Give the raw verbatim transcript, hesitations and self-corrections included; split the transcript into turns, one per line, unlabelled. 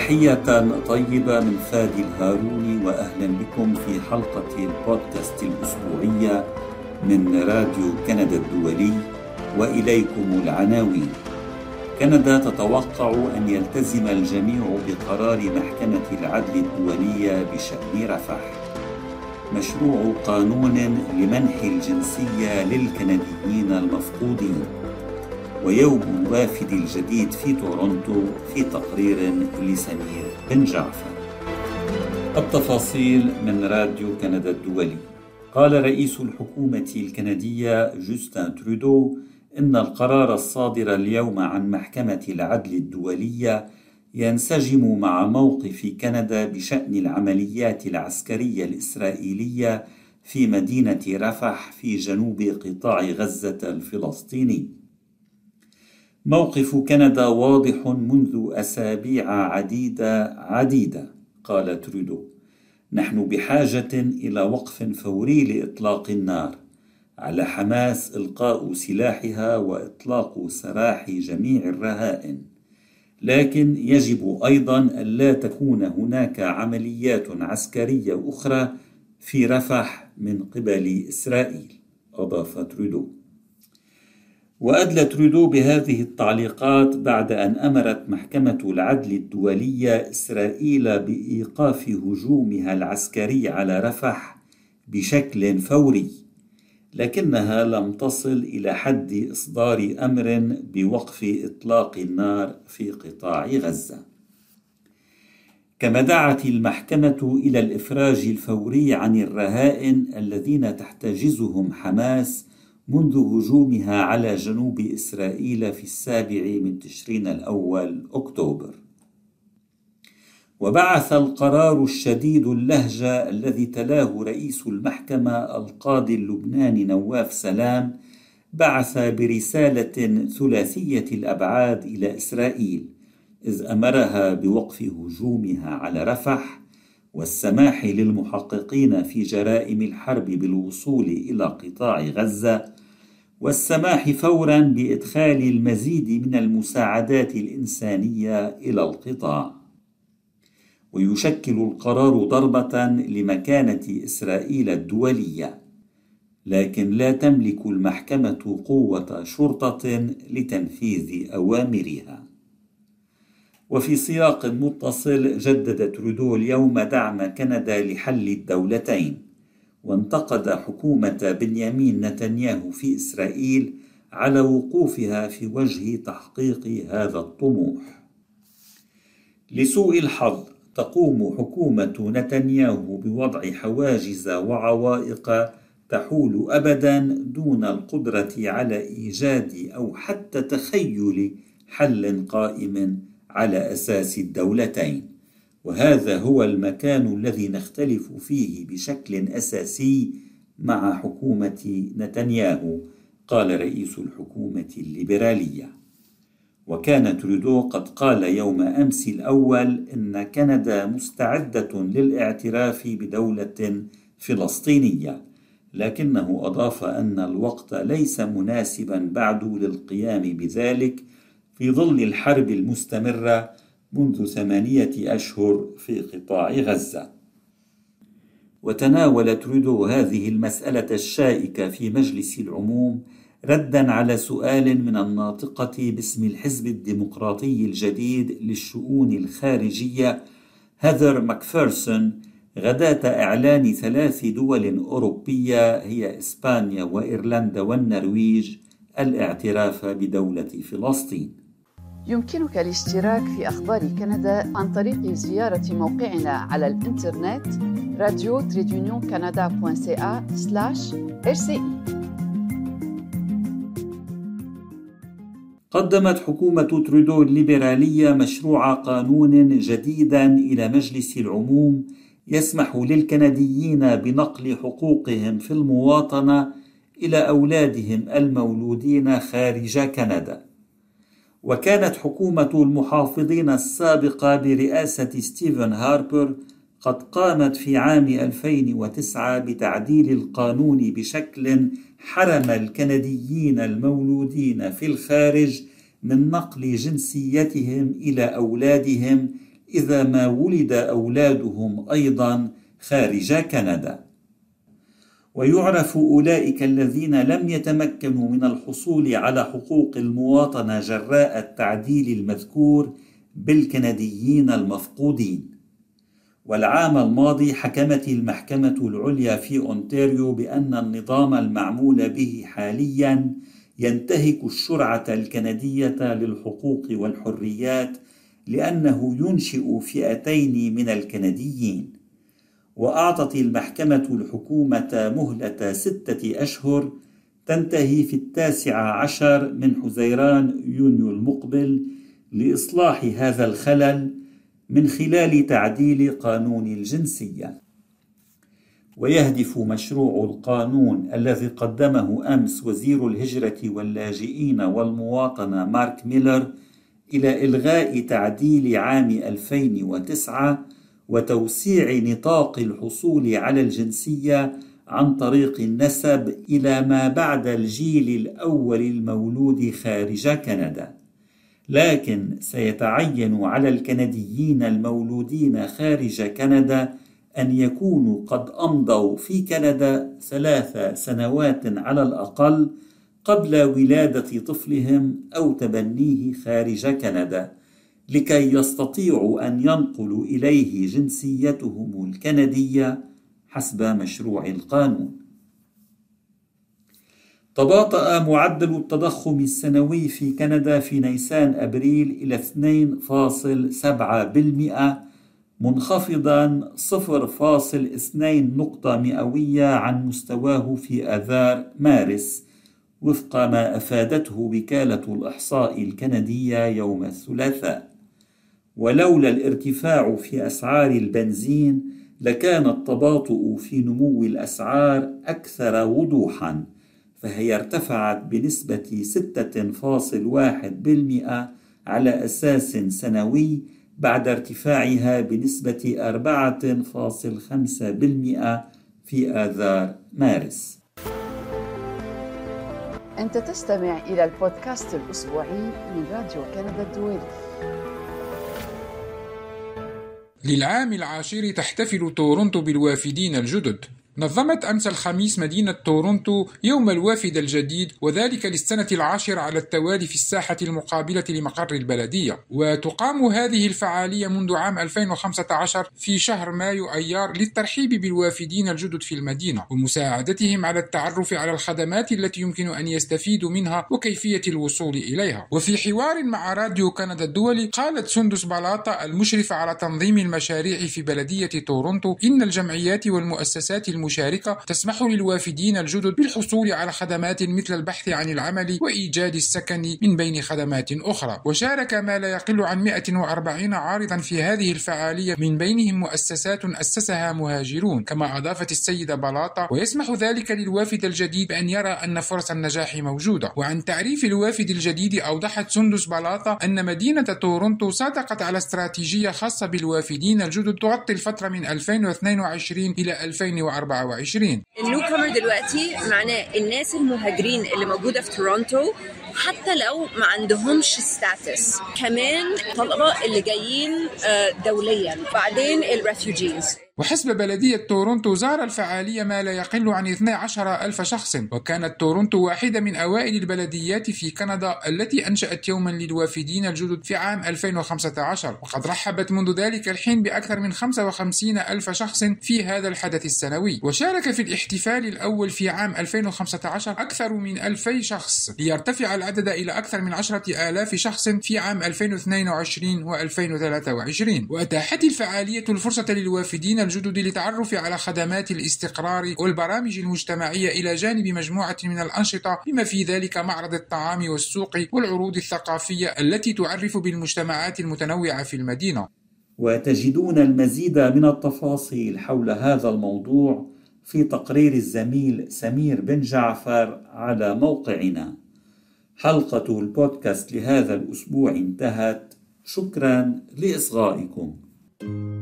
تحية طيبة من فادي الهاروني، وأهلا بكم في حلقة البودكاست الأسبوعية من راديو كندا الدولي. وإليكم العناوين. كندا تتوقع أن يلتزم الجميع بقرار محكمة العدل الدولية بشأن رفح. مشروع قانون لمنح الجنسية للكنديين المفقودين. ويوم الوافد الجديد في تورونتو في تقرير لسمير بن جعفر. التفاصيل من راديو كندا الدولي. قال رئيس الحكومة الكندية جوستن ترودو إن القرار الصادر اليوم عن محكمة العدل الدولية ينسجم مع موقف كندا بشأن العمليات العسكرية الإسرائيلية في مدينة رفح في جنوب قطاع غزة الفلسطيني. موقف كندا واضح منذ أسابيع عديدة عديدة، قال ترودو. نحن بحاجة إلى وقف فوري لإطلاق النار، على حماس إلقاء سلاحها وإطلاق سراح جميع الرهائن، لكن يجب أيضا ألا تكون هناك عمليات عسكرية أخرى في رفح من قبل إسرائيل، أضاف ترودو. وأدلى ترودو بهذه التعليقات بعد أن أمرت محكمة العدل الدولية إسرائيل بإيقاف هجومها العسكري على رفح بشكل فوري، لكنها لم تصل إلى حد إصدار أمر بوقف إطلاق النار في قطاع غزة. كما دعت المحكمة إلى الإفراج الفوري عن الرهائن الذين تحتجزهم حماس منذ هجومها على جنوب إسرائيل في السابع من تشرين الأول أكتوبر. وبعث القرار الشديد اللهجة الذي تلاه رئيس المحكمة القاضي اللبناني نواف سلام بعث برسالة ثلاثية الأبعاد إلى إسرائيل، إذ أمرها بوقف هجومها على رفح والسماح للمحققين في جرائم الحرب بالوصول إلى قطاع غزة، والسماح فورا بإدخال المزيد من المساعدات الإنسانية إلى القطاع. ويشكل القرار ضربة لمكانة إسرائيل الدولية، لكن لا تملك المحكمة قوة شرطة لتنفيذ أوامرها. وفي سياق متصل، جدد ترودو اليوم دعم كندا لحل الدولتين، وانتقد حكومة بنيامين نتنياهو في إسرائيل على وقوفها في وجه تحقيق هذا الطموح. لسوء الحظ تقوم حكومة نتنياهو بوضع حواجز وعوائق تحول أبدا دون القدرة على إيجاد أو حتى تخيل حل قائم على أساس الدولتين، وهذا هو المكان الذي نختلف فيه بشكل أساسي مع حكومة نتنياهو، قال رئيس الحكومة الليبرالية. وكان ترودو قد قال يوم أمس الأول إن كندا مستعدة للاعتراف بدولة فلسطينية، لكنه أضاف أن الوقت ليس مناسبا بعد للقيام بذلك في ظل الحرب المستمرة منذ ثمانية أشهر في قطاع غزة. وتناول ترودو هذه المسألة الشائكة في مجلس العموم ردا على سؤال من الناطقة باسم الحزب الديمقراطي الجديد للشؤون الخارجية هيثر ماكفيرسون غداة إعلان ثلاث دول أوروبية هي إسبانيا وإيرلندا والنرويج الاعتراف بدولة فلسطين.
يمكنك الاشتراك في أخبار كندا عن طريق زيارة موقعنا على الإنترنت راديو تريدونيون كندا دوت سي إيه سلاش إر سي إي.
قدمت حكومة ترودو الليبرالية مشروع قانون جديدا إلى مجلس العموم يسمح للكنديين بنقل حقوقهم في المواطنة إلى أولادهم المولودين خارج كندا. وكانت حكومة المحافظين السابقة برئاسة ستيفن هاربر قد قامت في عام ألفين وتسعة بتعديل القانون بشكل حرم الكنديين المولودين في الخارج من نقل جنسيتهم إلى أولادهم إذا ما ولد أولادهم أيضا خارج كندا. ويعرف أولئك الذين لم يتمكنوا من الحصول على حقوق المواطنة جراء التعديل المذكور بالكنديين المفقودين. والعام الماضي حكمت المحكمة العليا في أونتاريو بأن النظام المعمول به حاليا ينتهك الشرعة الكندية للحقوق والحريات لأنه ينشئ فئتين من الكنديين. وأعطت المحكمة الحكومة مهلة ستة أشهر تنتهي في التاسع عشر من حزيران يونيو المقبل لإصلاح هذا الخلل من خلال تعديل قانون الجنسية. ويهدف مشروع القانون الذي قدمه أمس وزير الهجرة واللاجئين والمواطنة مارك ميلر إلى إلغاء تعديل عام ألفين وتسعة وتوسيع نطاق الحصول على الجنسية عن طريق النسب إلى ما بعد الجيل الأول المولود خارج كندا. لكن سيتعين على الكنديين المولودين خارج كندا أن يكونوا قد أمضوا في كندا ثلاث سنوات على الأقل قبل ولادة طفلهم أو تبنيه خارج كندا لكي يستطيعوا أن ينقلوا إليه جنسيتهم الكندية حسب مشروع القانون. تباطأ معدل التضخم السنوي في كندا في نيسان أبريل إلى اثنين فاصلة سبعة بالمئة منخفضا صفر فاصلة اثنين نقطة مئوية عن مستواه في آذار مارس وفق ما أفادته وكالة الإحصاء الكندية يوم الثلاثاء. ولولا الارتفاع في أسعار البنزين لكان التباطؤ في نمو الأسعار أكثر وضوحا، فهي ارتفعت بنسبة ستة فاصلة واحد بالمئة على أساس سنوي بعد ارتفاعها بنسبة أربعة فاصلة خمسة بالمئة في آذار مارس.
أنت تستمع إلى البودكاست الأسبوعي من راديو كندا الدولي.
للعام العاشر تحتفل تورونتو بالوافدين الجدد. نظمت أمس الخميس مدينة تورونتو يوم الوافد الجديد، وذلك للسنة العاشرة على التوالي في الساحة المقابلة لمقر البلدية. وتقام هذه الفعالية منذ عام ألفين وخمسة عشر في شهر مايو أيار للترحيب بالوافدين الجدد في المدينة ومساعدتهم على التعرف على الخدمات التي يمكن أن يستفيدوا منها وكيفية الوصول إليها. وفي حوار مع راديو كندا الدولي قالت سندس بلاطة المشرفة على تنظيم المشاريع في بلدية تورونتو إن الجمعيات والمؤسسات المشاركة تسمح للوافدين الجدد بالحصول على خدمات مثل البحث عن العمل وإيجاد السكن من بين خدمات أخرى. وشارك ما لا يقل عن مئة وأربعين عارضا في هذه الفعالية من بينهم مؤسسات أسسها مهاجرون. كما أضافت السيدة بلاطة ويسمح ذلك للوافد الجديد بأن يرى أن فرص النجاح موجودة. وعن تعريف الوافد الجديد أوضحت سندس بلاطة أن مدينة تورونتو صادقت على استراتيجية خاصة بالوافدين الجدد تغطي الفترة من ألفين واثنين وعشرين إلى ألفين وأربعة وعشرين.
النيو كامر دلوقتي معناه الناس المهاجرين اللي موجودة في تورونتو حتى لو ما عندهمش ستاتس، كمان طلبة اللي جايين دوليا، بعدين الريفوجيز.
وحسب بلدية تورونتو زار الفعالية ما لا يقل عن اثني عشر ألف شخص، وكانت تورونتو واحدة من أوائل البلديات في كندا التي أنشأت يوما للوافدين الجدد في عام ألفين وخمسة عشر، وقد رحبت منذ ذلك الحين بأكثر من خمسة وخمسين ألف شخص في هذا الحدث السنوي. وشارك في الاحتفال الأول في عام ألفين وخمسة عشر أكثر من ألفي شخص، ليرتفع العدد إلى أكثر من عشرة آلاف شخص في عام ألفين واثنين وعشرين وألفين وثلاثة وعشرين. وأتاحت الفعالية الفرصة للوافدين الجدد للتعرف على خدمات الاستقرار والبرامج المجتمعية إلى جانب مجموعة من الأنشطة بما في ذلك معرض الطعام والسوق والعروض الثقافية التي تعرف بالمجتمعات المتنوعة في المدينة.
وتجدون المزيد من التفاصيل حول هذا الموضوع في تقرير الزميل سمير بن جعفر على موقعنا. حلقة البودكاست لهذا الأسبوع انتهت. شكرا لإصغائكم.